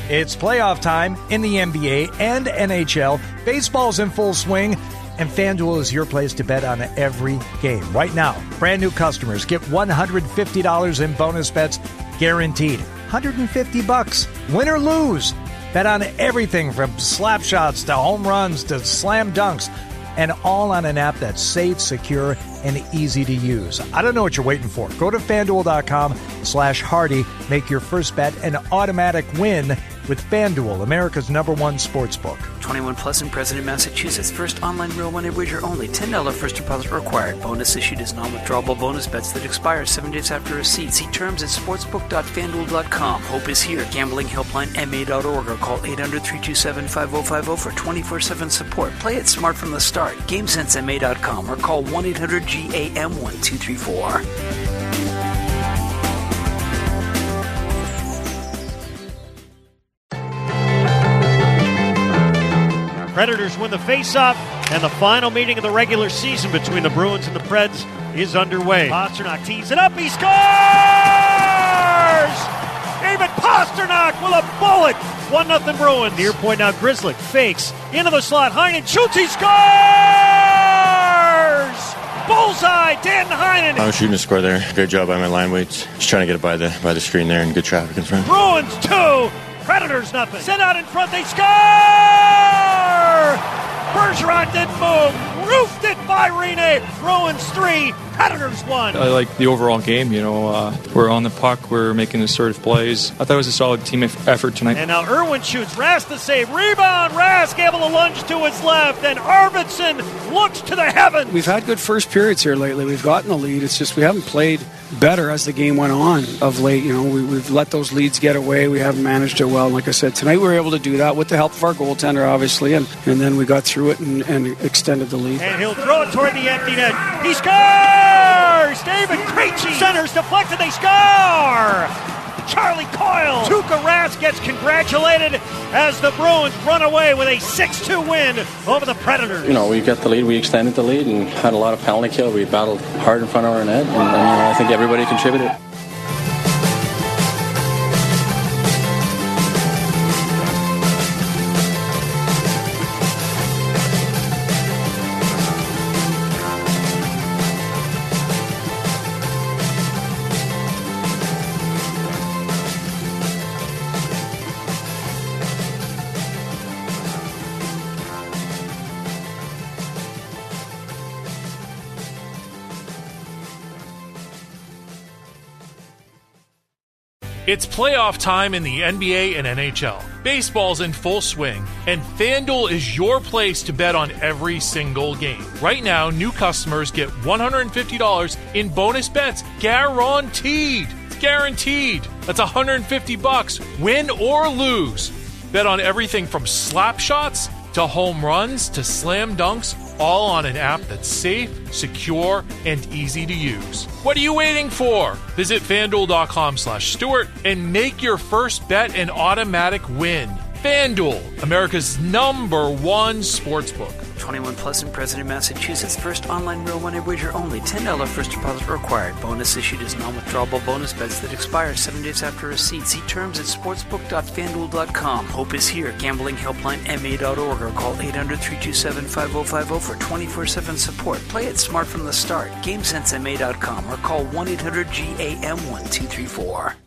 It's playoff time in the NBA and NHL. Baseball's in full swing, and FanDuel is your place to bet on every game. Right now, brand new customers get $150 in bonus bets guaranteed. $150, win or lose. Bet on everything from slap shots to home runs to slam dunks, and all on an app that's safe, secure, and easy to use. I don't know what you're waiting for. Go to FanDuel.com/Hardy. Make your first bet an automatic win with FanDuel, America's #1 sportsbook. 21 plus and present in Massachusetts. First online real money wager only. $10 first deposit required. Bonus issued as non-withdrawable bonus bets that expire 7 days after receipt. See terms at sportsbook.fanduel.com. Hope is here. Gambling helpline MA.org or call 800-327-5050 for 24/7 support. Play it smart from the start. GameSenseMA.com or call 1-800-GAM-1234. Predators win the face-off, and the final meeting of the regular season between the Bruins and the Preds is underway. Pastrnak tees it up, he scores! David Pastrnak with a bullet! 1-0 Bruins. Near point now, Grizzly fakes into the slot. Heinen shoots, he scores! Bullseye, Dan Heinen. I was shooting a score there. Great job by my line weights. Just trying to get it by the screen there and good traffic in front. Bruins 2, Predators nothing. Sent out in front, they score! Bergeron didn't move. Roofed it by Rene. Bruins 3, Predators 1. I like the overall game. We're on the puck. We're making assertive plays. I thought it was a solid team effort tonight. And now Irwin shoots. Rask the save. Rebound. Rask able to lunge to his left. And Arvidsson looks to the heavens. We've had good first periods here lately. We've gotten the lead. It's just we haven't played better as the game went on of late. We've let those leads get away. We haven't managed it well. Like I said, tonight we were able to do that with the help of our goaltender, obviously, and then we got through it and extended the lead. And he'll throw it toward the empty net. He scores! David Krejci centers deflected. They score! Charlie Coyle. Tuukka Rask gets congratulated as the Bruins run away with a 6-2 win over the Predators. We got the lead. We extended the lead and had a lot of penalty kill. We battled hard in front of our net, and I think everybody contributed. It's playoff time in the NBA and NHL. Baseball's in full swing, and FanDuel is your place to bet on every single game. Right now, new customers get $150 in bonus bets guaranteed. It's guaranteed. That's $150, win or lose. Bet on everything from slap shots to home runs to slam dunks, all on an app that's safe, secure, and easy to use. What are you waiting for? Visit FanDuel.com/Stewart and make your first bet an automatic win. FanDuel, America's #1 sportsbook. 21 plus and present in Massachusetts. First online real money wager only. $10 first deposit required. Bonus issued as non-withdrawable bonus bets that expire 7 days after receipt. See terms at sportsbook.fanduel.com. Hope is here. Gambling helpline MA.org or call 800-327-5050 for 24/7 support. Play it smart from the start. GameSenseMA.com or call 1-800-GAM-1234.